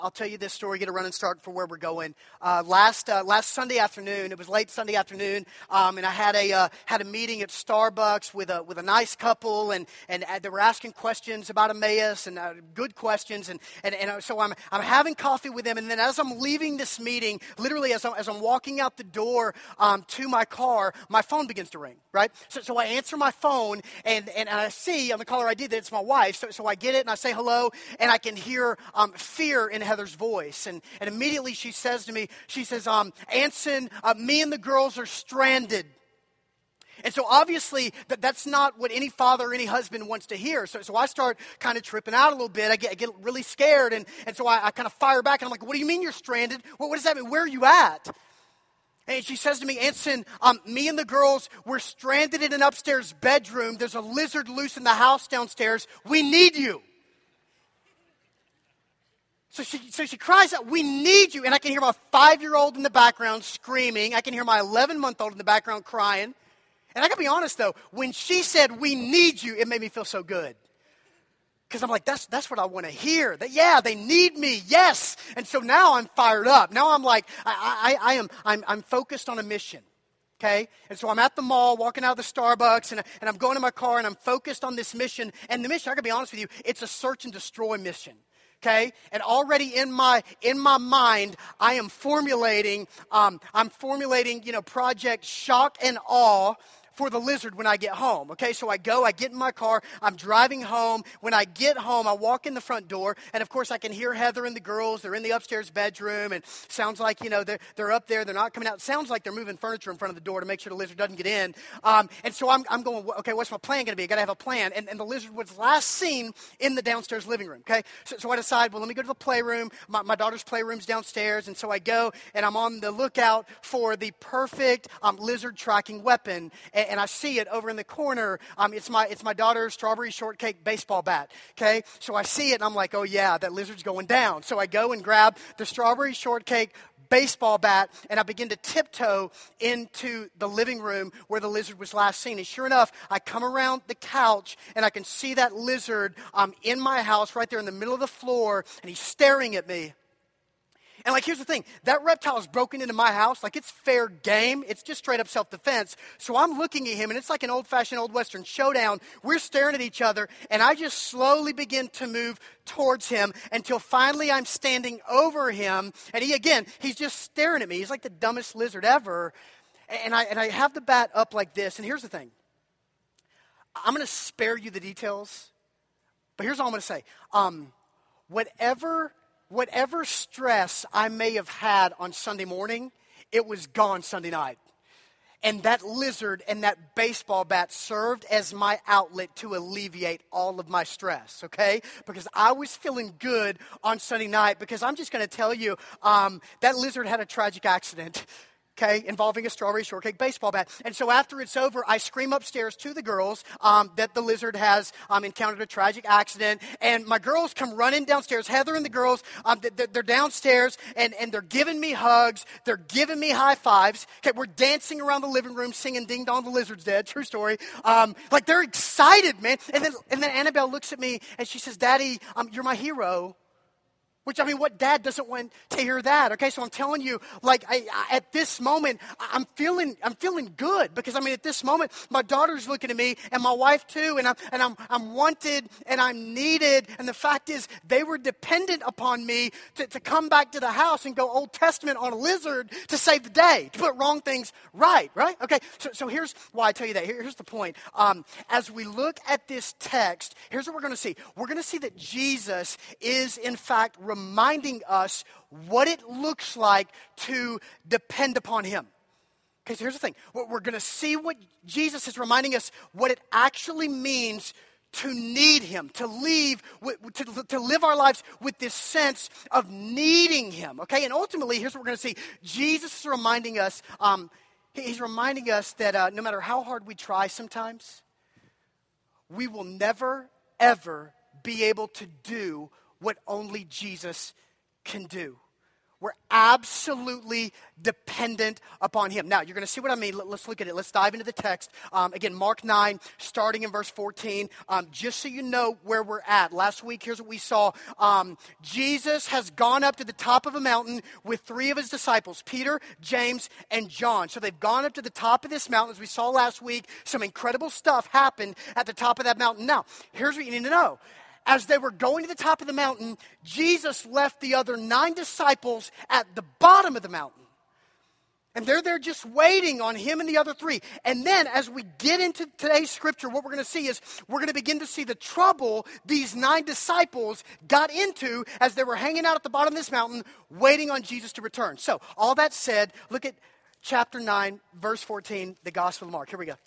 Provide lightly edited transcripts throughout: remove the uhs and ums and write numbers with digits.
I'll tell you this story, get a running start for where we're going. Last Sunday afternoon, it was late Sunday afternoon, and I had a meeting at Starbucks with a nice couple, and they were asking questions about Emmaus, and good questions, and so I'm having coffee with them, and then as I'm leaving this meeting, literally as I'm walking out the door to my car, my phone begins to ring, right? So I answer my phone, and I see on the caller ID that it's my wife, so I get it, and I say hello, and I can hear fear in Heather's voice. And immediately she says to me, she says, Anson, me and the girls are stranded. And so obviously that's not what any father or any husband wants to hear. So I start kind of tripping out a little bit. I get really scared. And so I kind of fire back. And I'm like, what do you mean you're stranded? What does that mean? Where are you at? And she says to me, Anson, me and the girls, we're stranded in an upstairs bedroom. There's a lizard loose in the house downstairs. We need you. So she cries out, we need you. And I can hear my 5-year-old in the background screaming. I can hear my 11-month-old in the background crying. And I got to be honest, though, when she said, we need you, it made me feel so good. Because I'm like, that's what I want to hear. That, yeah, they need me, yes. And so now I'm fired up. Now I'm like, I'm focused on a mission. Okay? And so I'm at the mall, walking out of the Starbucks, and I'm going to my car, and I'm focused on this mission. And the mission, I got to be honest with you, it's a search and destroy mission. Okay, and already in my mind, I am formulating, Project Shock and Awe for the lizard when I get home. Okay, so I get in my car, I'm driving home. When I get home, I walk in the front door, and of course I can hear Heather and the girls. They're in the upstairs bedroom, and sounds like, they're up there, they're not coming out. Sounds like they're moving furniture in front of the door to make sure the lizard doesn't get in. And so I'm going, okay, what's my plan going to be? I got to have a plan. And the lizard was last seen in the downstairs living room, okay? So I decide, well, let me go to the playroom. My daughter's playroom's downstairs, and so I go, and I'm on the lookout for the perfect lizard tracking weapon. And I see it over in the corner. It's my daughter's strawberry shortcake baseball bat. Okay, so I see it and I'm like, oh yeah, that lizard's going down. So I go and grab the strawberry shortcake baseball bat, and I begin to tiptoe into the living room where the lizard was last seen. And sure enough, I come around the couch, and I can see that lizard in my house right there in the middle of the floor, and he's staring at me. And here's the thing, that reptile is broken into my house, it's fair game, it's just straight up self-defense. So I'm looking at him, and it's like an old-fashioned old Western showdown. We're staring at each other, and I just slowly begin to move towards him until finally I'm standing over him, and he's just staring at me. He's like the dumbest lizard ever. And I have the bat up like this, and here's the thing. I'm going to spare you the details, but here's all I'm going to say. Whatever stress I may have had on Sunday morning, it was gone Sunday night. And that lizard and that baseball bat served as my outlet to alleviate all of my stress, okay? Because I was feeling good on Sunday night, because I'm just going to tell you, that lizard had a tragic accident. Okay, involving a strawberry shortcake baseball bat. And so after it's over, I scream upstairs to the girls that the lizard has encountered a tragic accident. And my girls come running downstairs. Heather and the girls, they're downstairs, and they're giving me hugs. They're giving me high fives. Okay, we're dancing around the living room singing Ding Dong, the Lizard's Dead. True story. They're excited, man. And then Annabelle looks at me, and she says, Daddy, you're my hero. Which, what dad doesn't want to hear that? Okay, so I'm telling you, at this moment, I'm feeling good, because at this moment, my daughter's looking at me, and my wife too, and I'm wanted, and I'm needed, and the fact is, they were dependent upon me to come back to the house and go Old Testament on a lizard to save the day, to put wrong things right? Okay, so here's why I tell you that. Here's the point. As we look at this text, here's what we're going to see. We're going to see that Jesus is, in fact, reminding us what it looks like to depend upon him. Okay, so here's the thing. We're going to see what Jesus is reminding us, what it actually means to need him, to live our lives with this sense of needing him. Okay, and ultimately, here's what we're going to see. Jesus is reminding us, he's reminding us that no matter how hard we try sometimes, we will never, ever be able to do what only Jesus can do. We're absolutely dependent upon him. Now, you're going to see what I mean. Let's look at it. Let's dive into the text. Again, Mark 9, starting in verse 14. Just so you know where we're at. Last week, here's what we saw. Jesus has gone up to the top of a mountain with three of his disciples, Peter, James, and John. So they've gone up to the top of this mountain. As we saw last week, some incredible stuff happened at the top of that mountain. Now, here's what you need to know. As they were going to the top of the mountain, Jesus left the other 9 disciples at the bottom of the mountain. And they're there just waiting on him and the other 3. And then as we get into today's scripture, what we're going to see is we're going to begin to see the trouble these 9 disciples got into as they were hanging out at the bottom of this mountain waiting on Jesus to return. So all that said, look at chapter 9, verse 14, the Gospel of Mark. Here we go.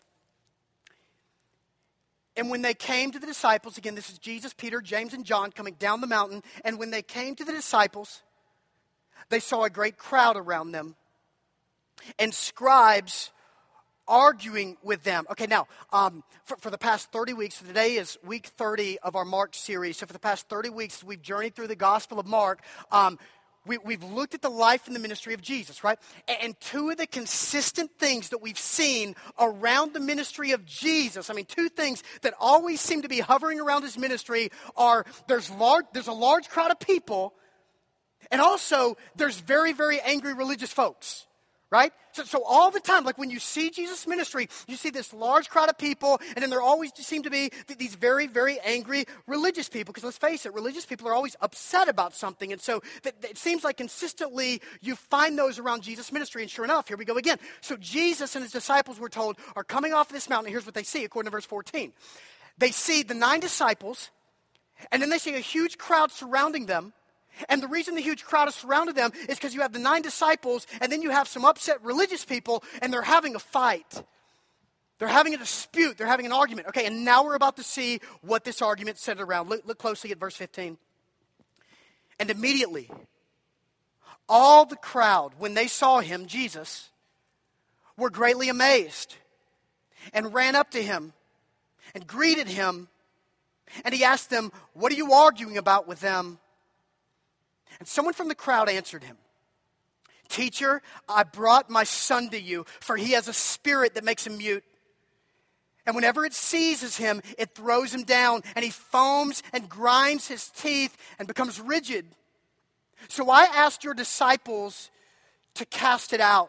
And when they came to the disciples, again, this is Jesus, Peter, James, and John coming down the mountain. And when they came to the disciples, they saw a great crowd around them and scribes arguing with them. Okay, now, for the past 30 weeks, so today is week 30 of our Mark series. So for the past 30 weeks, we've journeyed through the Gospel of Mark. We've looked at the life and the ministry of Jesus, right? And 2 of the consistent things that we've seen around the ministry of Jesus, 2 things that always seem to be hovering around his ministry are there's a large crowd of people, and also there's very, very angry religious folks. Right? So all the time, like when you see Jesus' ministry, you see this large crowd of people, and then there always seem to be these very, very angry religious people. Because let's face it, religious people are always upset about something. And so it seems like consistently you find those around Jesus' ministry. And sure enough, here we go again. So Jesus and his disciples, we're told, are coming off of this mountain. Here's what they see, according to verse 14. They see the 9 disciples, and then they see a huge crowd surrounding them. And the reason the huge crowd has surrounded them is because you have the 9 disciples, and then you have some upset religious people, and they're having a fight. They're having a dispute. They're having an argument. Okay, and now we're about to see what this argument centered around. Look closely at verse 15. And immediately, all the crowd, when they saw him, Jesus, were greatly amazed and ran up to him and greeted him. And he asked them, "What are you arguing about with them?" And someone from the crowd answered him, "Teacher, I brought my son to you, for he has a spirit that makes him mute. And whenever it seizes him, it throws him down, and he foams and grinds his teeth and becomes rigid. So I asked your disciples to cast it out,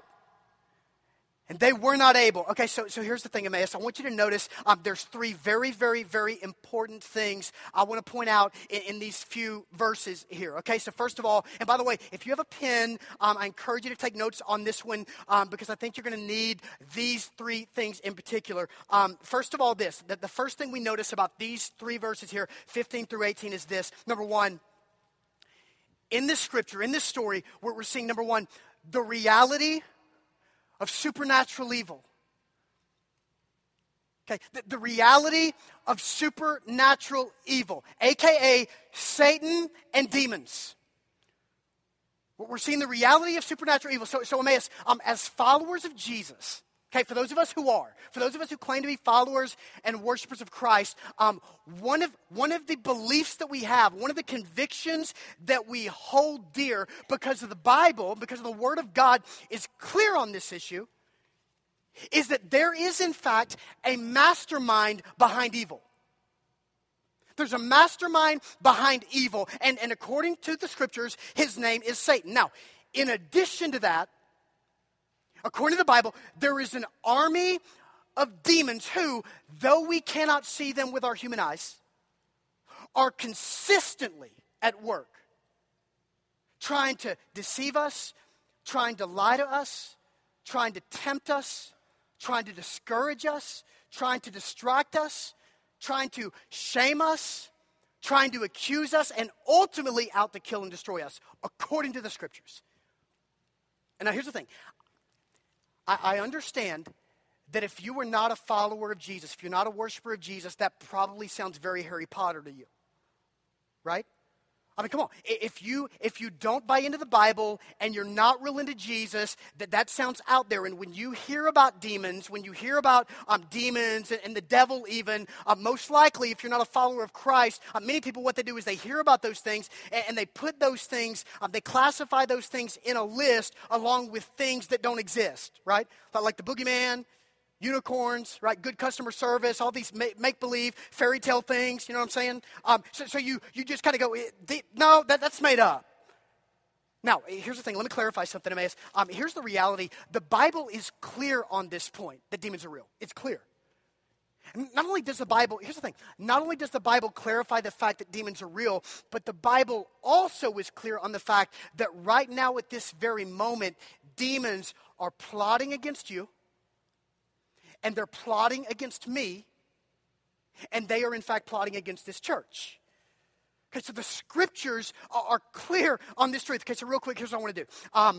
and they were not able." Okay, so here's the thing, Emmaus. I want you to notice there's 3 very, very, very important things I want to point out in these few verses here. Okay, so first of all, and by the way, if you have a pen, I encourage you to take notes on this one because I think you're going to need these 3 things in particular. First of all, that the first thing we notice about these 3 verses here, 15 through 18, is this. Number 1, in this scripture, in this story, we're seeing, number 1, the reality of supernatural evil. Okay, the reality of supernatural evil, a.k.a. Satan and demons. We're seeing the reality of supernatural evil. So Emmaus, as followers of Jesus, okay, for those of us who claim to be followers and worshipers of Christ, one of the beliefs that we have, one of the convictions that we hold dear because of the Bible, because of the Word of God, is clear on this issue, is that there is, in fact, a mastermind behind evil. There's a mastermind behind evil, and according to the Scriptures, his name is Satan. Now, in addition to that, according to the Bible, there is an army of demons who, though we cannot see them with our human eyes, are consistently at work, trying to deceive us, trying to lie to us, trying to tempt us, trying to discourage us, trying to distract us, trying to shame us, trying to accuse us, and ultimately out to kill and destroy us, according to the Scriptures. And now here's the thing. I understand that if you were not a follower of Jesus, if you're not a worshiper of Jesus, that probably sounds very Harry Potter to you, right? I mean, come on. If you don't buy into the Bible and you're not real into Jesus, that sounds out there. And when you hear about demons, when you hear about demons and the devil even, most likely, if you're not a follower of Christ, many people, what they do is they hear about those things and they put those things, they classify those things in a list along with things that don't exist, right? Like the boogeyman, unicorns, right? Good customer service, all these make-believe fairy tale things, you know what I'm saying? So you just kind of go, no, that's made up. Now, here's the thing. Let me clarify something, Emmaus. Here's the reality. The Bible is clear on this point that demons are real. It's clear. And not only does the Bible, here's the thing. Not only does the Bible clarify the fact that demons are real, but the Bible also is clear on the fact that right now at this very moment, demons are plotting against you, and they're plotting against me, and they are in fact plotting against this church. Okay, so the scriptures are clear on this truth. Okay, so real quick, here's what I want to do.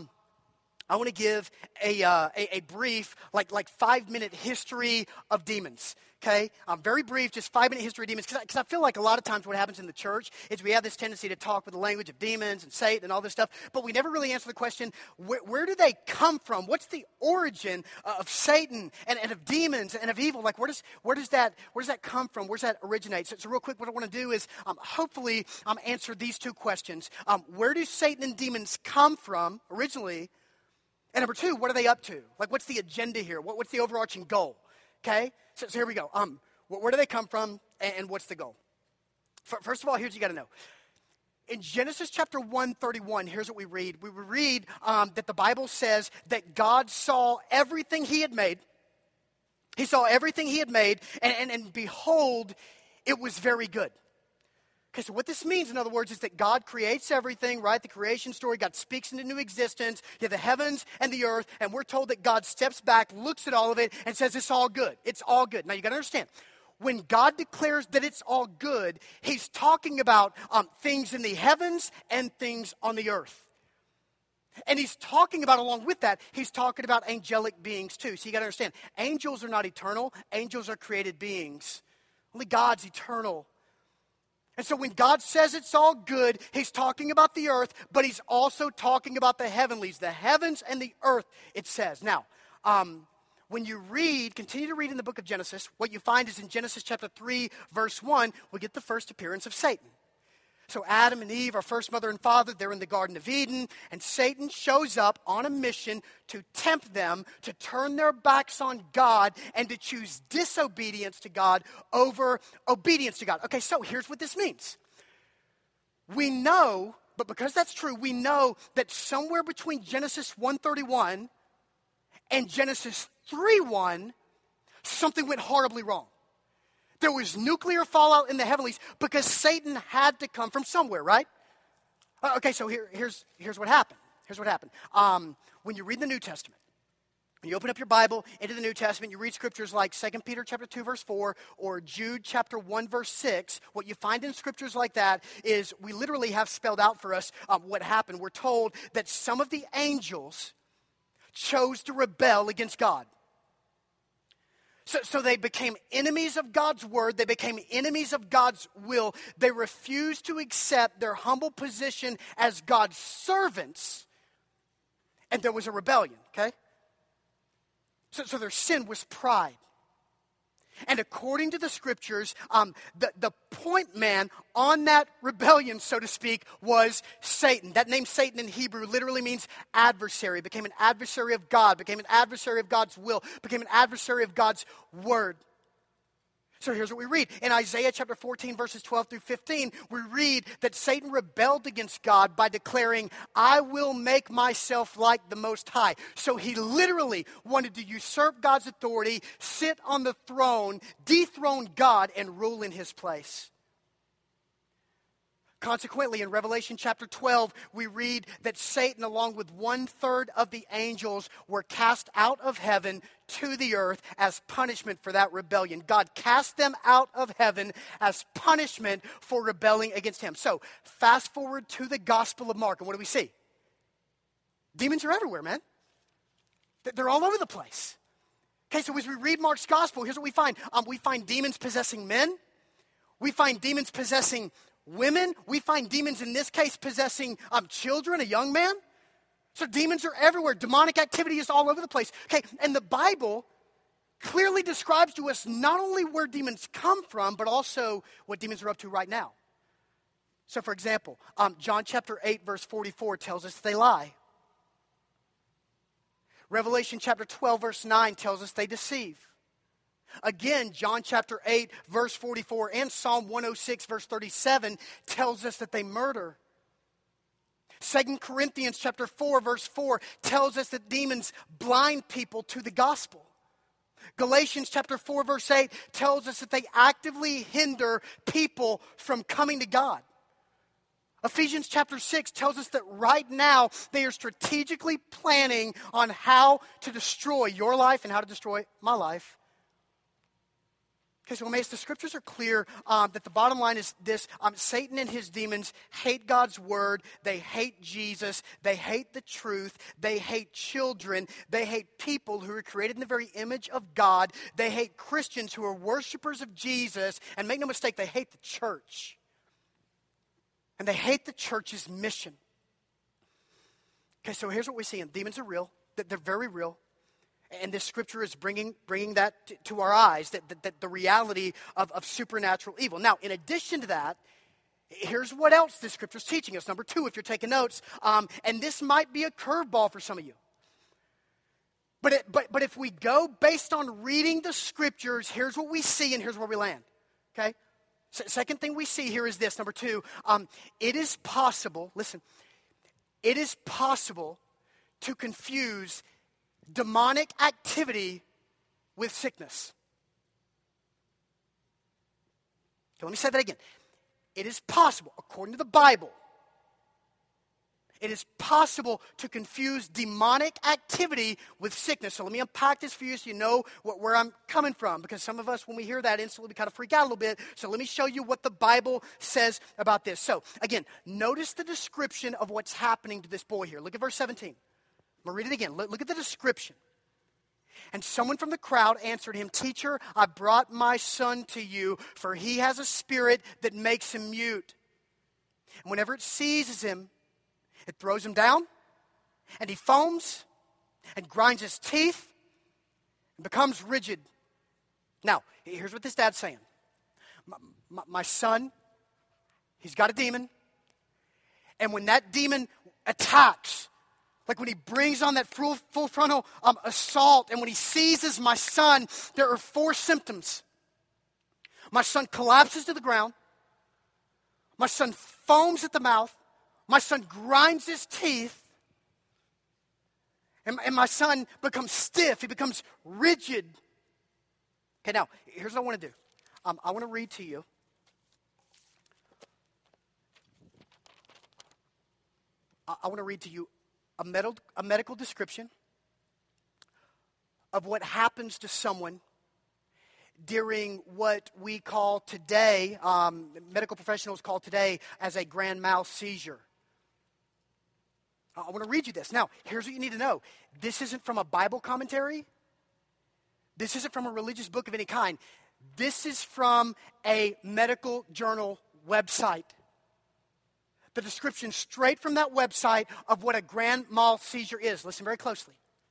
I want to give a brief, like 5-minute history of demons. Okay, very brief, just 5-minute history of demons. Because I feel like a lot of times what happens in the church is we have this tendency to talk with the language of demons and Satan and all this stuff, but we never really answer the question: where do they come from? What's the origin of Satan and of demons and of evil? Like where does that come from? Where does that originate? So real quick, what I want to do is hopefully answer these two questions: where do Satan and demons come from originally? And number two, what are they up to? Like, what's the agenda here? What's the overarching goal? Okay? So here we go. Where do they come from, and what's the goal? First of all, here's what you got to know. In Genesis chapter 1:31, here's what we read. We read that the Bible says that God saw everything he had made. He saw everything he had made, and behold, it was very good. Okay, so what this means, in other words, is that God creates everything, right? The creation story, God speaks into new existence. You have the heavens and the earth, and we're told that God steps back, looks at all of it, and says it's all good. It's all good. Now, you got to understand, when God declares that it's all good, he's talking about things in the heavens and things on the earth. And he's talking about, along with that, he's talking about angelic beings too. So you got to understand, angels are not eternal. Angels are created beings. Only God's eternal. And so when God says it's all good, he's talking about the earth, but he's also talking about the heavenlies, the heavens and the earth, it says. Now, when you continue to read in the book of Genesis, what you find is in Genesis chapter 3, verse 1, we get the first appearance of Satan. So Adam and Eve, our first mother and father, they're in the Garden of Eden, and Satan shows up on a mission to tempt them to turn their backs on God and to choose disobedience to God over obedience to God. Okay, so here's what this means. We know, but because that's true, we know that somewhere between Genesis 1:31 and Genesis 3:1, something went horribly wrong. There was nuclear fallout in the heavenlies because Satan had to come from somewhere, right? Okay, so here's what happened. Here's what happened. When you read the New Testament, when you open up your Bible into the New Testament, you read scriptures like 2 Peter chapter 2, verse 4, or Jude chapter 1, verse 6. What you find in scriptures like that is we literally have spelled out for us what happened. We're told that some of the angels chose to rebel against God. So they became enemies of God's word. They became enemies of God's will. They refused to accept their humble position as God's servants. And there was a rebellion, okay? So their sin was pride. And according to the scriptures, the point man on that rebellion, so to speak, was Satan. That name Satan in Hebrew literally means adversary. Became an adversary of God, became an adversary of God's will, became an adversary of God's word. So here's what we read. In Isaiah chapter 14, verses 12 through 15, we read that Satan rebelled against God by declaring, I will make myself like the Most High. So he literally wanted to usurp God's authority, sit on the throne, dethrone God, and rule in his place. Consequently, in Revelation chapter 12, we read that Satan, along with 1/3 of the angels, were cast out of heaven to the earth as punishment for that rebellion. God cast them out of heaven as punishment for rebelling against him. So, fast forward to the Gospel of Mark, and what do we see? Demons are everywhere, man. They're all over the place. Okay, so as we read Mark's Gospel, here's what we find. We find demons possessing men. We find demons possessing women. We find demons in this case possessing children, a young man. So demons are everywhere. Demonic activity is all over the place. Okay, and the Bible clearly describes to us not only where demons come from, but also what demons are up to right now. So for example, John chapter 8, verse 44 tells us they lie. Revelation chapter 12, verse 9 tells us they deceive. Again, John chapter 8, verse 44 and Psalm 106, verse 37 tells us that they murder. 2 Corinthians chapter 4, verse 4 tells us that demons blind people to the gospel. Galatians chapter 4, verse 8 tells us that they actively hinder people from coming to God. Ephesians chapter 6 tells us that right now they are strategically planning on how to destroy your life and how to destroy my life. Okay, so the scriptures are clear that the bottom line is this. Satan and his demons hate God's word. They hate Jesus. They hate the truth. They hate children. They hate people who are created in the very image of God. They hate Christians who are worshipers of Jesus. And make no mistake, they hate the church. And they hate the church's mission. Okay, so here's what we're seeing. Demons are real. They're very real. And this scripture is bringing that to our eyes, that the reality of supernatural evil. Now, in addition to that, here's what else this scripture is teaching us. Number 2, if you're taking notes, and this might be a curveball for some of you. But if we go based on reading the scriptures, here's what we see and here's where we land. Okay? Second thing we see here is this, number 2. It is possible, listen, it is possible to confuse demonic activity with sickness. Okay, let me say that again. It is possible, according to the Bible, it is possible to confuse demonic activity with sickness. So let me unpack this for you so you know where I'm coming from. Because some of us, when we hear that instantly, we kind of freak out a little bit. So let me show you what the Bible says about this. So again, notice the description of what's happening to this boy here. Look at verse 17. I'm going to read it again. Look at the description. And someone from the crowd answered him, "Teacher, I brought my son to you, for he has a spirit that makes him mute. And whenever it seizes him, it throws him down, and he foams and grinds his teeth and becomes rigid." Now, here's what this dad's saying. My son, he's got a demon, and when that demon attacks, like when he brings on that full frontal assault, and when he seizes my son, there are 4 symptoms. My son collapses to the ground. My son foams at the mouth. My son grinds his teeth. And my son becomes stiff. He becomes rigid. Okay, now, here's what I want to do. I want to read to you a medical description of what happens to someone during what we call today, medical professionals call today, as a grand mal seizure. I want to read you this. Now, here's what you need to know. This isn't from a Bible commentary. This isn't from a religious book of any kind. This is from a medical journal website. The description straight from that website of what a grand mal seizure is. Listen very closely.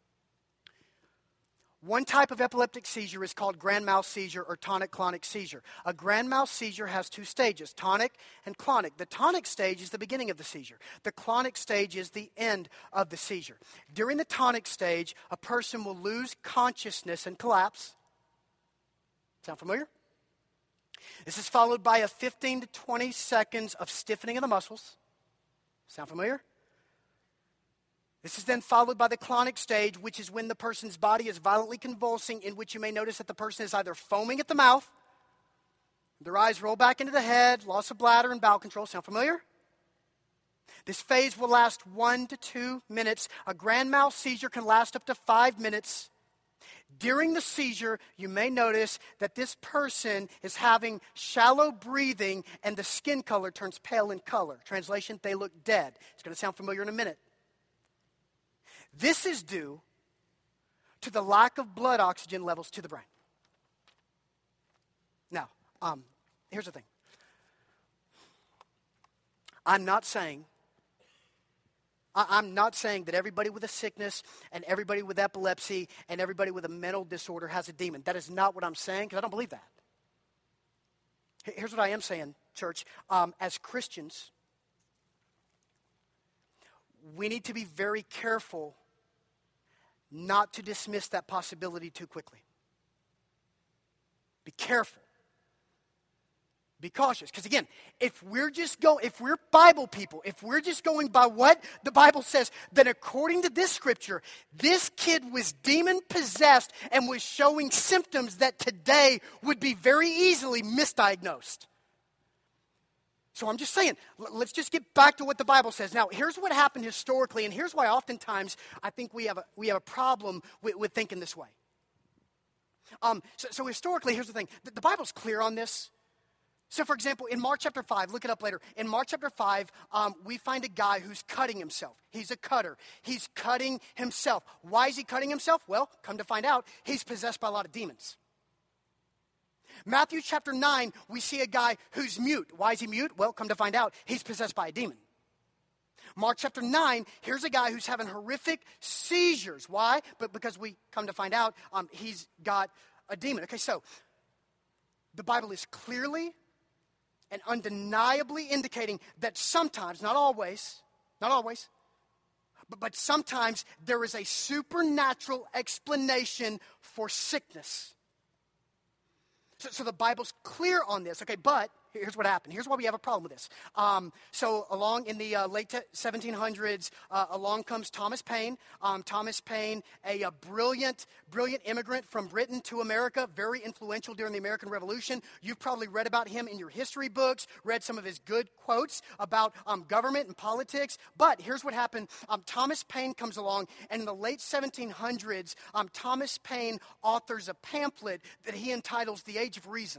One type of epileptic seizure is called grand mal seizure or tonic-clonic seizure. A grand mal seizure has 2 stages, tonic and clonic. The tonic stage is the beginning of the seizure. The clonic stage is the end of the seizure. During the tonic stage, a person will lose consciousness and collapse. Sound familiar? This is followed by a 15 to 20 seconds of stiffening of the muscles. Sound familiar? This is then followed by the clonic stage, which is when the person's body is violently convulsing, in which you may notice that the person is either foaming at the mouth, their eyes roll back into the head, loss of bladder and bowel control. Sound familiar? This phase will last 1 to 2 minutes. A grand mal seizure can last up to 5 minutes. During the seizure, you may notice that this person is having shallow breathing and the skin color turns pale in color. Translation, they look dead. It's going to sound familiar in a minute. This is due to the lack of blood oxygen levels to the brain. Now, here's the thing. I'm not saying that everybody with a sickness and everybody with epilepsy and everybody with a mental disorder has a demon. That is not what I'm saying, because I don't believe that. Here's what I am saying, church. As Christians, we need to be very careful not to dismiss that possibility too quickly. Be careful. Be cautious. Because again, if we're Bible people, if we're just going by what the Bible says, then according to this scripture, this kid was demon-possessed and was showing symptoms that today would be very easily misdiagnosed. So I'm just saying, let's just get back to what the Bible says. Now, here's what happened historically, and here's why oftentimes I think we have a problem with thinking this way. So historically, here's the thing. The Bible's clear on this. So, for example, in Mark chapter 5, look it up later. In Mark chapter 5, we find a guy who's cutting himself. He's a cutter. He's cutting himself. Why is he cutting himself? Well, come to find out, he's possessed by a lot of demons. Matthew chapter 9, we see a guy who's mute. Why is he mute? Well, come to find out, he's possessed by a demon. Mark chapter 9, here's a guy who's having horrific seizures. Why? But because we come to find out, he's got a demon. Okay, so the Bible is clearly and undeniably indicating that sometimes, not always, but sometimes there is a supernatural explanation for sickness. So the Bible's clear on this, okay, but here's what happened. Here's why we have a problem with this. So along in the late 1700s, along comes Thomas Paine. Thomas Paine, a brilliant immigrant from Britain to America, very influential during the American Revolution. You've probably read about him in your history books, read some of his good quotes about government and politics. But here's what happened. Thomas Paine comes along, and in the late 1700s, Thomas Paine authors a pamphlet that he entitles The Age of Reason.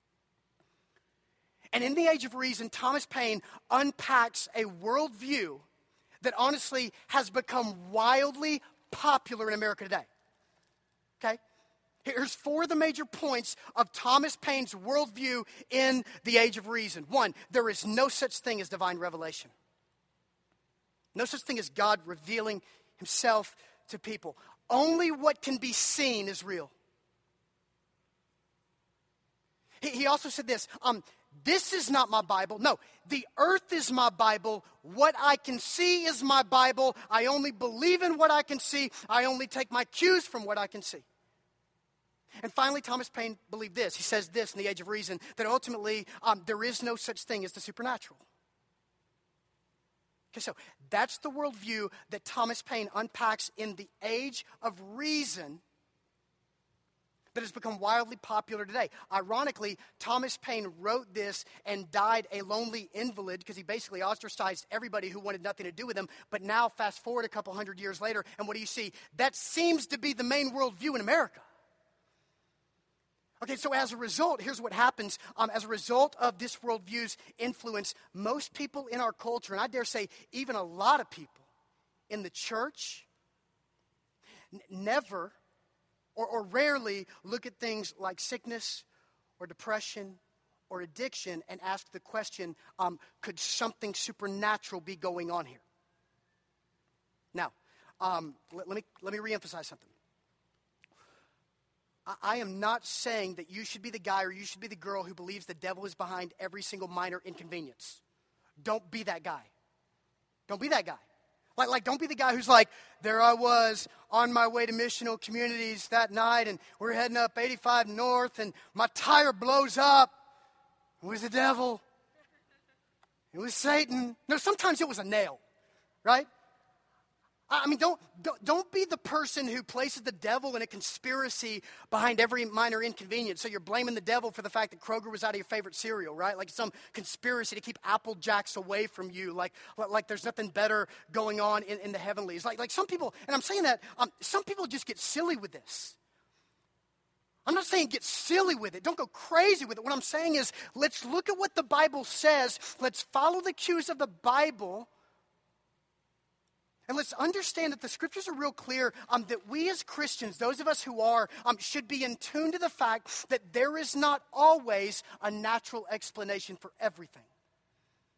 And in The Age of Reason, Thomas Paine unpacks a worldview that honestly has become wildly popular in America today. Okay? Here's 4 of the major points of Thomas Paine's worldview in The Age of Reason. 1, there is no such thing as divine revelation. No such thing as God revealing himself to people. Only what can be seen is real. He also said this, this is not my Bible. No, the earth is my Bible. What I can see is my Bible. I only believe in what I can see. I only take my cues from what I can see. And finally, Thomas Paine believed this. He says this in The Age of Reason, that ultimately there is no such thing as the supernatural. Okay, so that's the worldview that Thomas Paine unpacks in The Age of Reason that has become wildly popular today. Ironically, Thomas Paine wrote this and died a lonely invalid because he basically ostracized everybody who wanted nothing to do with him. But now, fast forward a couple hundred years later, and what do you see? That seems to be the main worldview in America. Okay, so as a result, here's what happens. As a result of this worldview's influence, most people in our culture, and I dare say even a lot of people in the church, never or rarely look at things like sickness or depression or addiction and ask the question, could something supernatural be going on here? Now, let me reemphasize something. I am not saying that you should be the guy or you should be the girl who believes the devil is behind every single minor inconvenience. Don't be that guy. Don't be that guy. Like, don't be the guy who's like, there I was on my way to missional communities that night, and we're heading up 85 North, and my tire blows up. It was the devil. It was Satan. No, sometimes it was a nail, right? I mean, don't be the person who places the devil in a conspiracy behind every minor inconvenience. So you're blaming the devil for the fact that Kroger was out of your favorite cereal, right? Like some conspiracy to keep Apple Jacks away from you. Like there's nothing better going on in the heavenlies. Like some people, and I'm saying that, some people just get silly with this. I'm not saying get silly with it. Don't go crazy with it. What I'm saying is let's look at what the Bible says. Let's follow the cues of the Bible. And let's understand that the scriptures are real clear that we as Christians, those of us who are, should be in tune to the fact that there is not always a natural explanation for everything.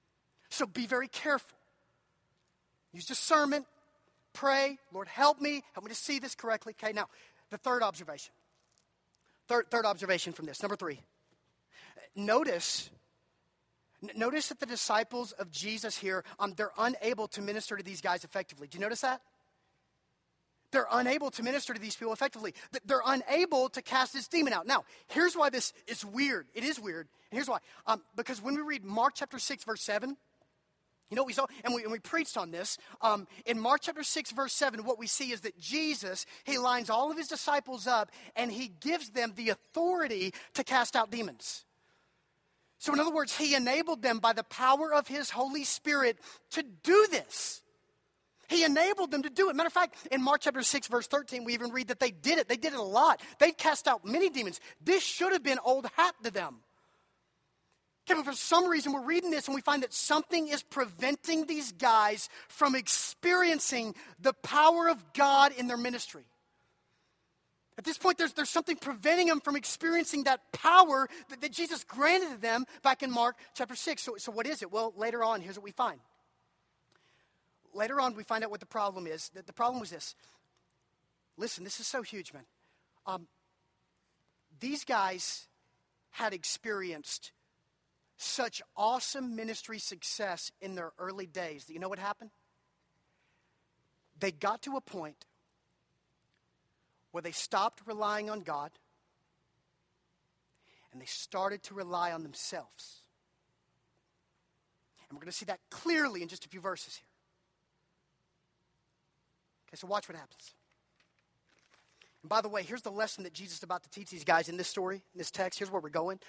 So be very careful. Use discernment. Pray, Lord, help me to see this correctly. Okay, now, the third observation. Third observation from this, number 3. Notice that the disciples of Jesus here, they're unable to minister to these guys effectively. Do you notice that? They're unable to minister to these people effectively. They're unable to cast this demon out. Now, here's why this is weird. It is weird, and here's why. Because when we read Mark chapter 6, verse 7, you know what we saw? And we preached on this. In Mark chapter 6, verse 7, what we see is that Jesus, he lines all of his disciples up, and he gives them the authority to cast out demons. So in other words, he enabled them by the power of his Holy Spirit to do this. He enabled them to do it. Matter of fact, in Mark chapter 6, verse 13, we even read that they did it. They did it a lot. They cast out many demons. This should have been old hat to them. Okay, but for some reason, we're reading this and we find that something is preventing these guys from experiencing the power of God in their ministry. At this point, there's something preventing them from experiencing that power that Jesus granted to them back in Mark chapter 6. So what is it? Well, later on, here's what we find. Later on, we find out what the problem is. The problem was this. Listen, this is so huge, man. These guys had experienced such awesome ministry success in their early days that you know what happened? They got to a point where they stopped relying on God and they started to rely on themselves. And we're going to see that clearly in just a few verses here. Okay, so watch what happens. And by the way, here's the lesson that Jesus is about to teach these guys in this story, in this text. Here's where we're going.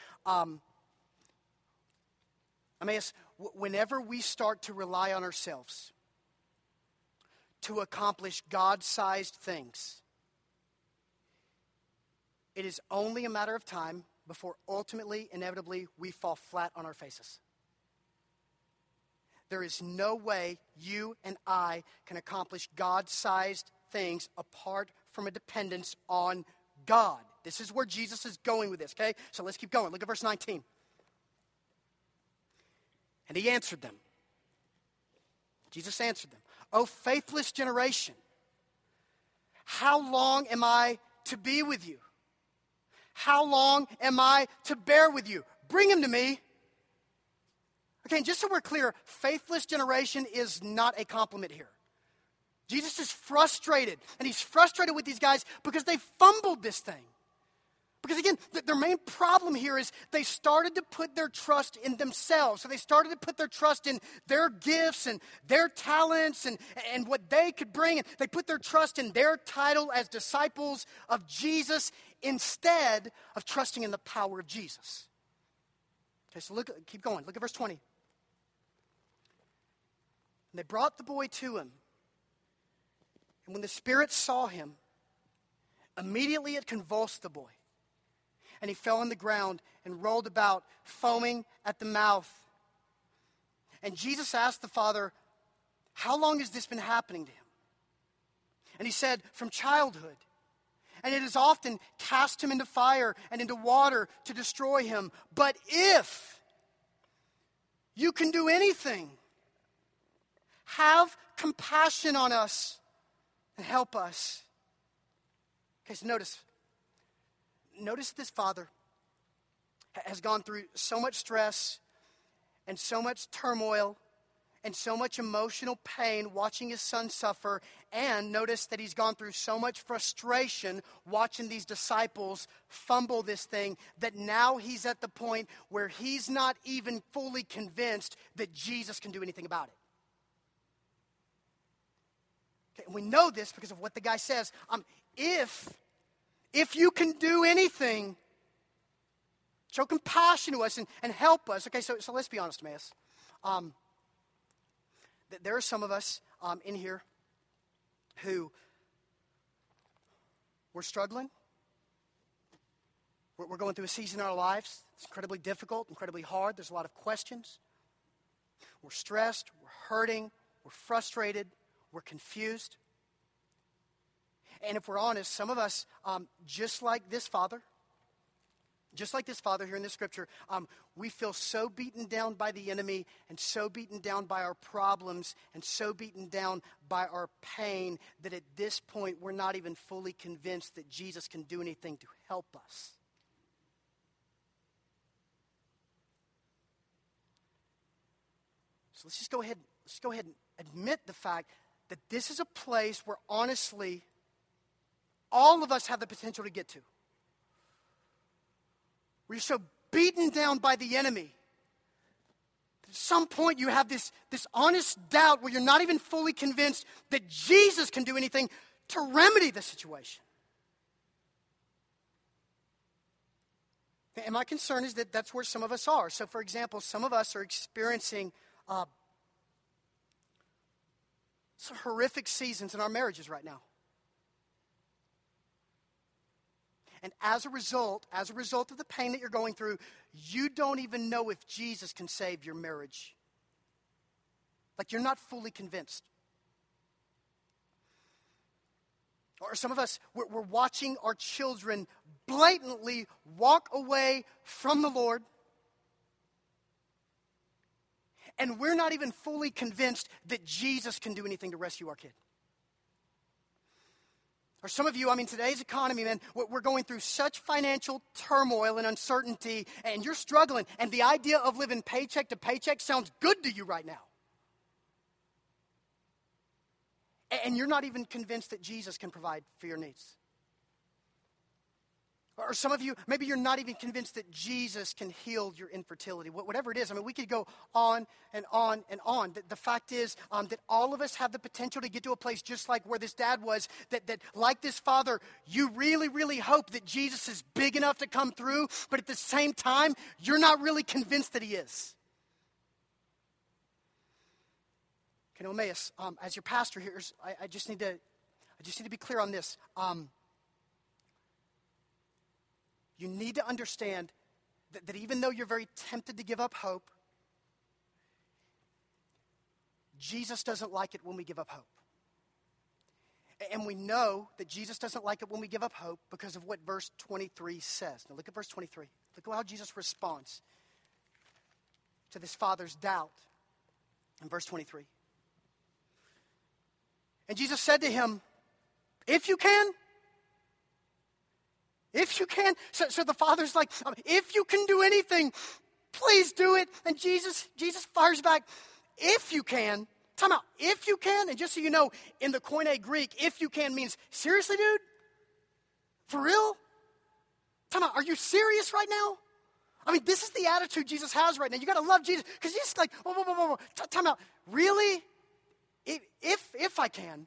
Whenever we start to rely on ourselves to accomplish God-sized things, it is only a matter of time before ultimately, inevitably, we fall flat on our faces. There is no way you and I can accomplish God-sized things apart from a dependence on God. This is where Jesus is going with this, okay? So let's keep going. Look at verse 19. And he answered them. Jesus answered them. O faithless generation, how long am I to be with you? How long am I to bear with you? Bring him to me. Okay, and just so we're clear, faithless generation is not a compliment here. Jesus is frustrated, and he's frustrated with these guys because they fumbled this thing. Because again, their main problem here is they started to put their trust in themselves. So they started to put their trust in their gifts and their talents and what they could bring. And they put their trust in their title as disciples of Jesus instead of trusting in the power of Jesus. Okay, so keep going. Look at verse 20. And they brought the boy to him. And when the spirit saw him, immediately it convulsed the boy. And he fell on the ground and rolled about, foaming at the mouth. And Jesus asked the father, how long has this been happening to him? And he said, from childhood. And it has often cast him into fire and into water to destroy him. But if you can do anything, have compassion on us and help us. Okay, so notice this father has gone through so much stress and so much turmoil and so much emotional pain watching his son suffer. And notice that he's gone through so much frustration watching these disciples fumble this thing that now he's at the point where he's not even fully convinced that Jesus can do anything about it. Okay, and we know this because of what the guy says. If you can do anything, show compassion to us and help us. Okay, so let's be honest, Emmaus. There are some of us in here who we're struggling. We're going through a season in our lives. It's incredibly difficult, incredibly hard. There's a lot of questions. We're stressed, we're hurting, we're frustrated, we're confused. And if we're honest, some of us, just like this father, Just like this father here in the scripture, we feel so beaten down by the enemy and so beaten down by our problems and so beaten down by our pain that at this point we're not even fully convinced that Jesus can do anything to help us. So let's go ahead and admit the fact that this is a place where honestly all of us have the potential to get to. Where you're so beaten down by the enemy. At some point you have this honest doubt where you're not even fully convinced that Jesus can do anything to remedy the situation. And my concern is that that's where some of us are. So for example, some of us are experiencing some horrific seasons in our marriages right now. And as a result of the pain that you're going through, you don't even know if Jesus can save your marriage. Like you're not fully convinced. Or some of us, we're watching our children blatantly walk away from the Lord. And we're not even fully convinced that Jesus can do anything to rescue our kid. Or some of you, today's economy, man, we're going through such financial turmoil and uncertainty, and you're struggling, and the idea of living paycheck to paycheck sounds good to you right now. And you're not even convinced that Jesus can provide for your needs. Or some of you, maybe you're not even convinced that Jesus can heal your infertility. Whatever it is, we could go on and on and on. The fact is that all of us have the potential to get to a place just like where this dad was, that like this father, you really, really hope that Jesus is big enough to come through, but at the same time, you're not really convinced that he is. Okay, now, Emmaus, as your pastor here, I just need to be clear on this. You need to understand that even though you're very tempted to give up hope, Jesus doesn't like it when we give up hope. And we know that Jesus doesn't like it when we give up hope because of what verse 23 says. Now look at verse 23. Look at how Jesus responds to this father's doubt in verse 23. And Jesus said to him, if you can. If you can. So the father's like, if you can do anything, please do it. And Jesus fires back, if you can. Time out. If you can. And just so you know, in the Koine Greek, if you can means, seriously, dude? For real? Time out. Are you serious right now? This is the attitude Jesus has right now. You got to love Jesus. Because he's like, whoa. Time out. Really? If I can.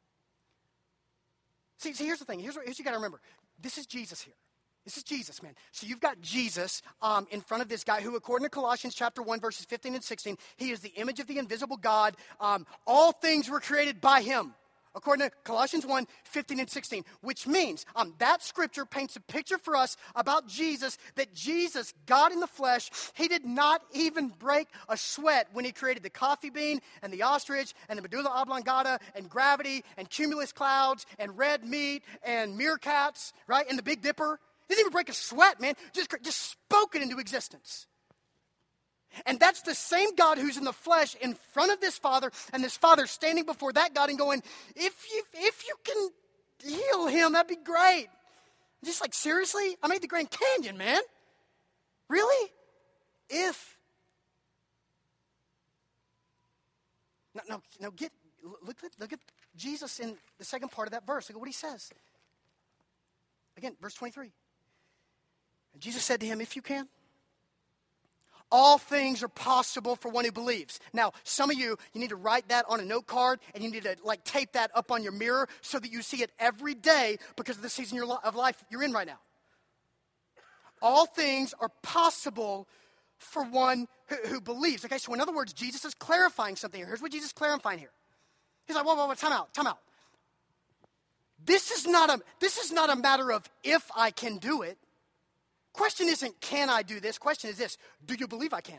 See, here's the thing. Here's what you got to remember. This is Jesus here. This is Jesus, man. So you've got Jesus in front of this guy who, according to Colossians chapter 1, verses 15 and 16, he is the image of the invisible God. All things were created by him, according to Colossians 1, 15 and 16, which means that scripture paints a picture for us about Jesus, that Jesus, God in the flesh, he did not even break a sweat when he created the coffee bean and the ostrich and the medulla oblongata and gravity and cumulus clouds and red meat and meerkats, right, and the Big Dipper. He didn't even break a sweat, man. Just spoke it into existence. And that's the same God who's in the flesh in front of this father, and this father standing before that God and going, if you can heal him, that'd be great. Just like, seriously? I made the Grand Canyon, man. Really? If. No, look at Jesus in the second part of that verse. Look at what he says. Again, verse 23. And Jesus said to him, if you can. All things are possible for one who believes. Now, some of you need to write that on a note card, and you need to tape that up on your mirror so that you see it every day because of the season of life you're in right now. All things are possible for one who believes. Okay, so in other words, Jesus is clarifying something here. Here's what Jesus is clarifying here. He's like, whoa, time out. This is not a matter of if I can do it. Question isn't, can I do this? Question is this, do you believe I can?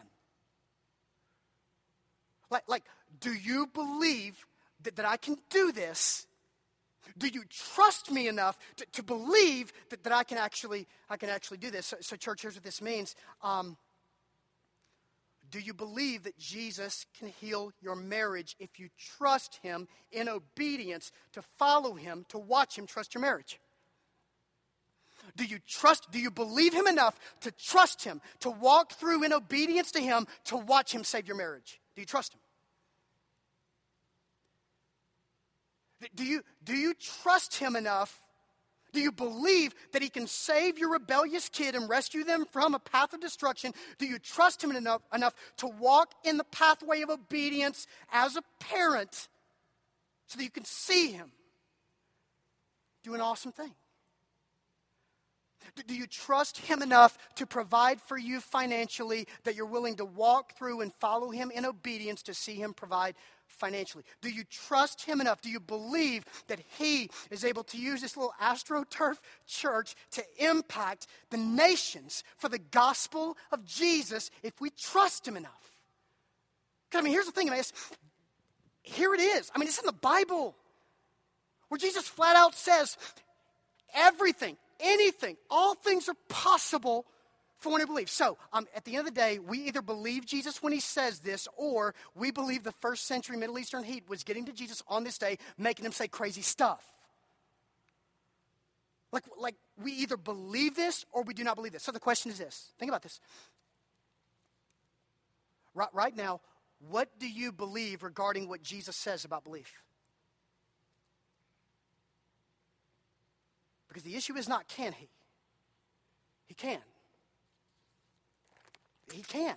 Do you believe that I can do this? Do you trust me enough to believe that I can actually do this? So church, here's what this means. Do you believe that Jesus can heal your marriage if you trust him in obedience to follow him, to watch him trust your marriage? Do you believe him enough to trust him, to walk through in obedience to him, to watch him save your marriage? Do you trust him? Do you trust him enough? Do you believe that he can save your rebellious kid and rescue them from a path of destruction? Do you trust him enough to walk in the pathway of obedience as a parent so that you can see him do an awesome thing? Do you trust him enough to provide for you financially that you're willing to walk through and follow him in obedience to see him provide financially? Do you trust him enough? Do you believe that he is able to use this little AstroTurf church to impact the nations for the gospel of Jesus if we trust him enough? Because, here's the thing, here it is. It's in the Bible where Jesus flat out says everything, anything, all things are possible for one who believes. So, at the end of the day, we either believe Jesus when he says this, or we believe the first century Middle Eastern heat was getting to Jesus on this day, making him say crazy stuff. Like we either believe this or we do not believe this. So the question is this. Think about this. Right now, what do you believe regarding what Jesus says about belief? Because the issue is not can he. He can. He can.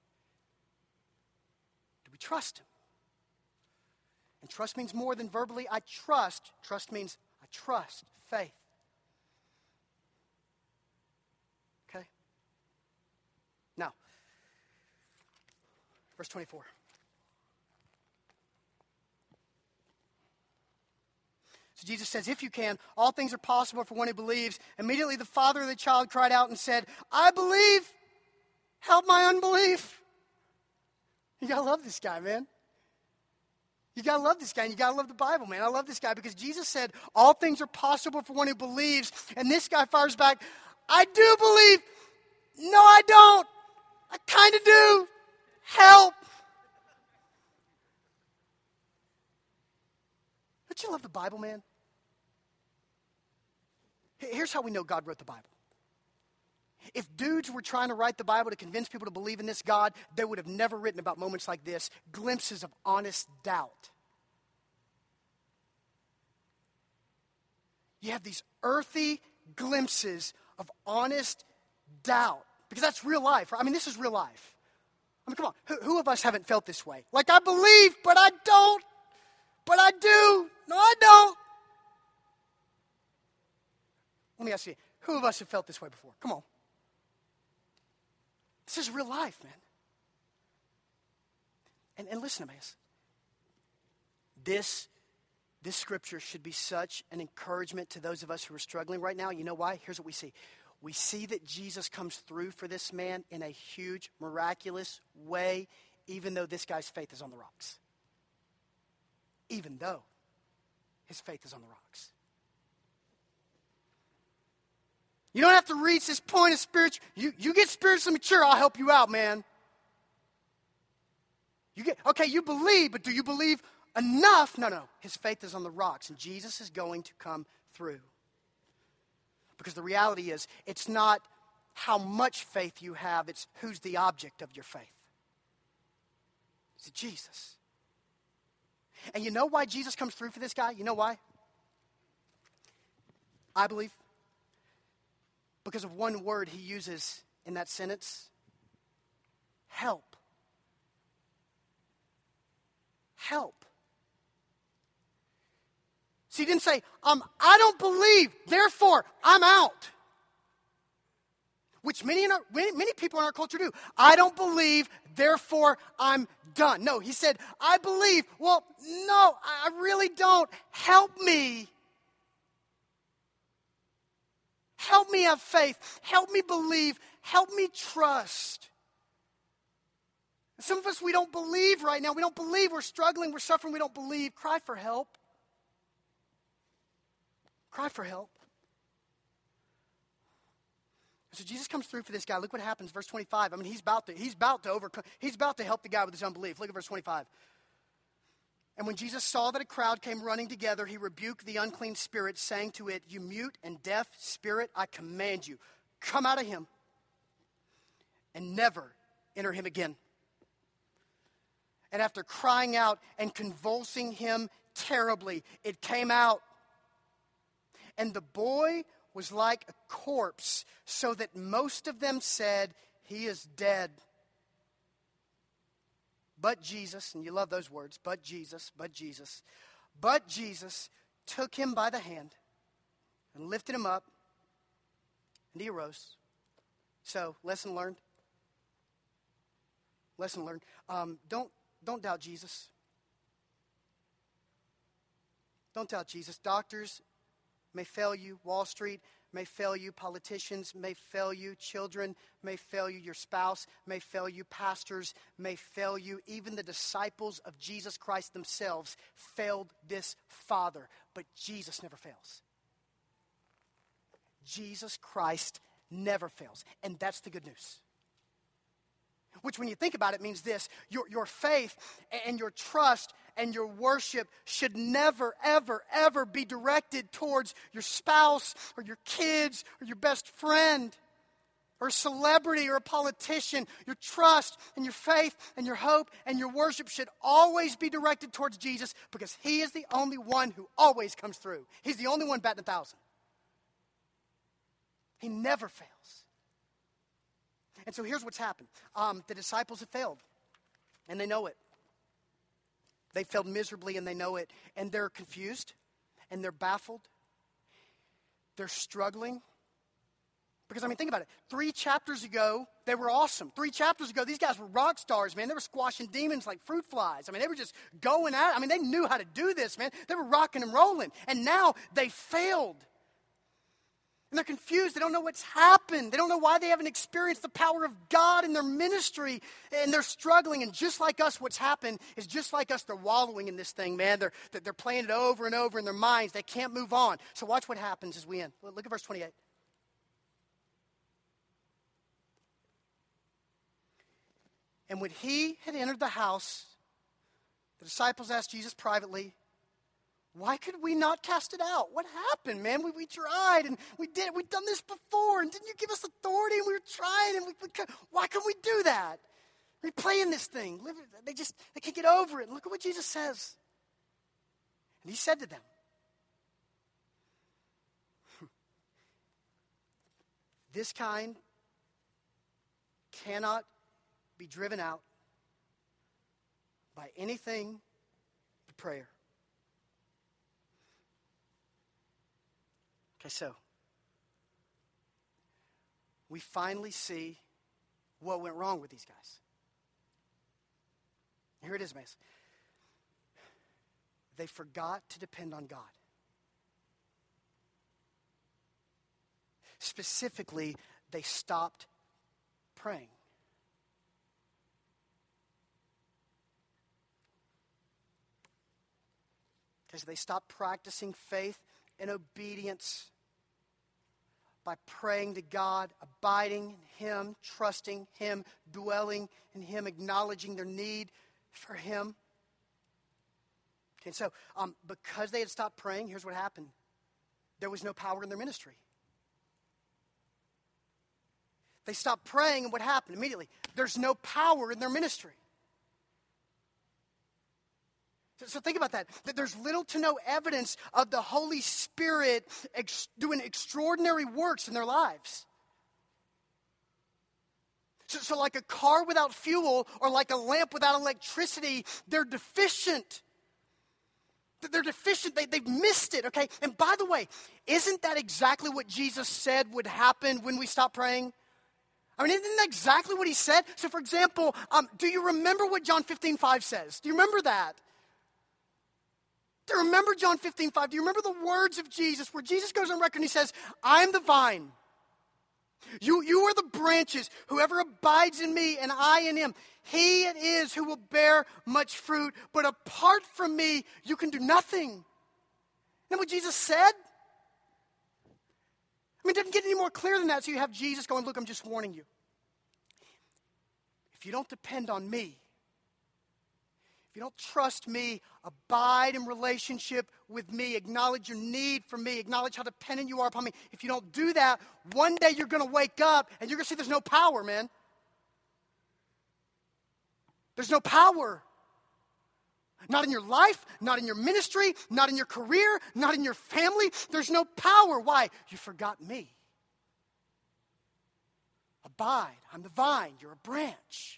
Do we trust him? And trust means more than verbally I trust. Trust means I trust, faith. Okay? Now, verse 24. So Jesus says, if you can, all things are possible for one who believes. Immediately the father of the child cried out and said, I believe. Help my unbelief. You gotta love this guy, man. You gotta love this guy, and you gotta love the Bible, man. I love this guy because Jesus said, all things are possible for one who believes. And this guy fires back, I do believe. No, I don't. I kind of do. Help. Don't you love the Bible, man? Here's how we know God wrote the Bible. If dudes were trying to write the Bible to convince people to believe in this God, they would have never written about moments like this, glimpses of honest doubt. You have these earthy glimpses of honest doubt, because that's real life. Right? This is real life. Come on, who of us haven't felt this way? Like, I believe, but I don't, but I do. No, I don't. Let me ask you, who of us have felt this way before? Come on. This is real life, man. And listen to me. This scripture should be such an encouragement to those of us who are struggling right now. You know why? Here's what we see. We see that Jesus comes through for this man in a huge, miraculous way, even though this guy's faith is on the rocks. Even though his faith is on the rocks. You don't have to reach this point of spiritual. You get spiritually mature, I'll help you out, man. You believe, but do you believe enough? No. His faith is on the rocks, and Jesus is going to come through. Because the reality is, it's not how much faith you have, it's who's the object of your faith. It's Jesus. And you know why Jesus comes through for this guy? You know why? I believe. Because of one word he uses in that sentence. Help. Help. See, he didn't say, I don't believe, therefore I'm out. Which many people in our culture do. I don't believe, therefore I'm done. No, he said, I believe. Well, no, I really don't. Help me. Help me have faith. Help me believe. Help me trust. Some of us, we don't believe right now. We don't believe. We're struggling. We're suffering. We don't believe. Cry for help. Cry for help. So Jesus comes through for this guy. Look what happens, verse 25. I mean, he's about to overcome. He's about to help the guy with his unbelief. Look at verse 25. And when Jesus saw that a crowd came running together, he rebuked the unclean spirit, saying to it, "You mute and deaf spirit, I command you, come out of him and never enter him again." And after crying out and convulsing him terribly, it came out. And the boy was like a corpse, so that most of them said, "He is dead." But Jesus, and you love those words, but Jesus took him by the hand and lifted him up, and he arose. So, lesson learned. Lesson learned. Don't doubt Jesus. Don't doubt Jesus. Doctors may fail you. Wall Street may fail you. Politicians may fail you. Children may fail you. Your spouse may fail you. Pastors may fail you. Even the disciples of Jesus Christ themselves failed this Father. But Jesus never fails. Jesus Christ never fails. And that's the good news. Which, when you think about it, means this: your faith and your trust and your worship should never, ever, ever be directed towards your spouse or your kids or your best friend or a celebrity or a politician. Your trust and your faith and your hope and your worship should always be directed towards Jesus, because he is the only one who always comes through. He's the only one batting 1,000. He never fails. And so here's what's happened. The disciples have failed, and they know it. They failed miserably, and they know it. And they're confused, and they're baffled. They're struggling. Because, I mean, think about it. 3 chapters ago, they were awesome. 3 chapters ago, these guys were rock stars, man. They were squashing demons like fruit flies. I mean, they were just going at it. I mean, they knew how to do this, man. They were rocking and rolling. And now they failed. And they're confused. They don't know what's happened. They don't know why they haven't experienced the power of God in their ministry. And they're struggling. And just like us, what's happened is just like us, they're wallowing in this thing, man. They're playing it over and over in their minds. They can't move on. So watch what happens as we end. Look at verse 28. And when he had entered the house, the disciples asked Jesus privately, "Why could we not cast it out? What happened, man? We tried, and we've done this before, and didn't you give us authority, and we were trying, and why couldn't we do that? We're playing this thing. They can't get over it." And look at what Jesus says. And he said to them, "This kind cannot be driven out by anything but prayer." Okay, so we finally see what went wrong with these guys. Here it is, Mace. They forgot to depend on God. Specifically, they stopped praying. Because they stopped practicing faith and obedience by praying to God, abiding in him, trusting him, dwelling in him, acknowledging their need for him. Okay, so because they had stopped praying, here's what happened. There was no power in their ministry. They stopped praying, and what happened immediately? There's no power in their ministry. So think about that there's little to no evidence of the Holy Spirit doing extraordinary works in their lives. So like a car without fuel or like a lamp without electricity, they're deficient. They're deficient. They've missed it, okay? And by the way, isn't that exactly what Jesus said would happen when we stop praying? I mean, isn't that exactly what he said? So for example, do you remember what John 15:5 says? Do you remember that? Do you remember John 15:5? Do you remember the words of Jesus where Jesus goes on record and he says, "I am the vine. You are the branches. Whoever abides in me and I in him, he it is who will bear much fruit. But apart from me, you can do nothing." Isn't that what Jesus said? I mean, it doesn't get any more clear than that. So you have Jesus going, look, I'm just warning you. If you don't depend on me, if you don't trust me, abide in relationship with me, acknowledge your need for me, acknowledge how dependent you are upon me. If you don't do that, one day you're going to wake up and you're going to see there's no power, man. There's no power. Not in your life, not in your ministry, not in your career, not in your family. There's no power. Why? You forgot me. Abide. I'm the vine. You're a branch.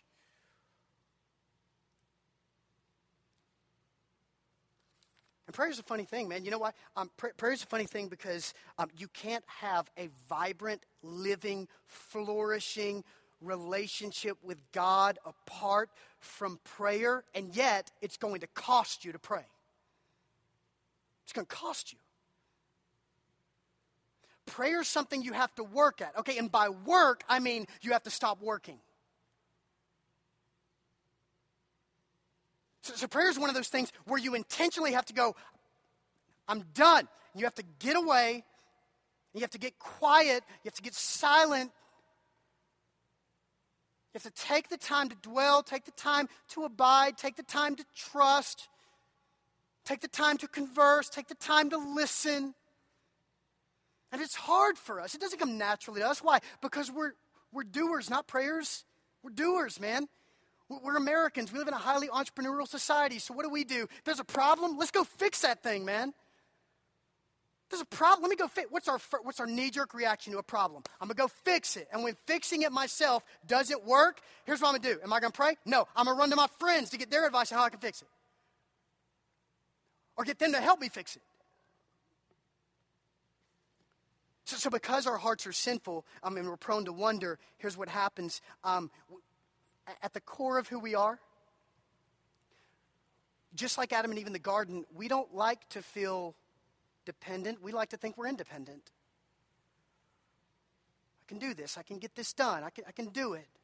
And prayer is a funny thing, man. You know why? Prayer is a funny thing because you can't have a vibrant, living, flourishing relationship with God apart from prayer, and yet it's going to cost you to pray. It's going to cost you. Prayer is something you have to work at. Okay, and by work, I mean you have to stop working. So prayer is one of those things where you intentionally have to go, I'm done. You have to get away. You have to get quiet. You have to get silent. You have to take the time to dwell, take the time to abide, take the time to trust, take the time to converse, take the time to listen. And it's hard for us. It doesn't come naturally to us. Why? Because we're doers, not prayers. We're doers, man. We're Americans. We live in a highly entrepreneurial society. So what do? If there's a problem, let's go fix that thing, man. There's a problem. Let me go fix. What's our knee-jerk reaction to a problem? I'm going to go fix it. And when fixing it myself doesn't work, here's what I'm going to do. Am I going to pray? No. I'm going to run to my friends to get their advice on how I can fix it. Or get them to help me fix it. So because our hearts are sinful, and we're prone to wonder, here's what happens. At the core of who we are, just like Adam and Eve in the garden, we don't like to feel dependent. We like to think we're independent. I can do this. I can get this done. I can do it.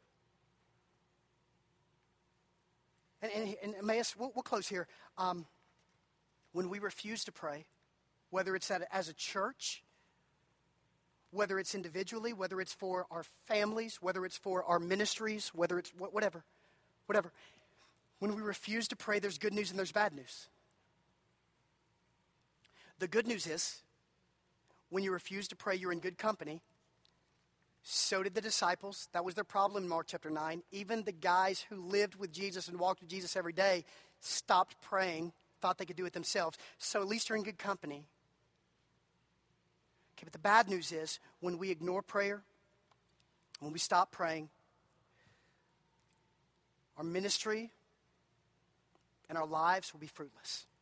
And Emmaus, we'll close here. When we refuse to pray, whether it's as a church, whether it's individually, whether it's for our families, whether it's for our ministries, whether it's whatever. When we refuse to pray, there's good news and there's bad news. The good news is, when you refuse to pray, you're in good company. So did the disciples. That was their problem in Mark chapter 9. Even the guys who lived with Jesus and walked with Jesus every day stopped praying, thought they could do it themselves. So at least you're in good company. Okay, but the bad news is, when we ignore prayer, when we stop praying, our ministry and our lives will be fruitless.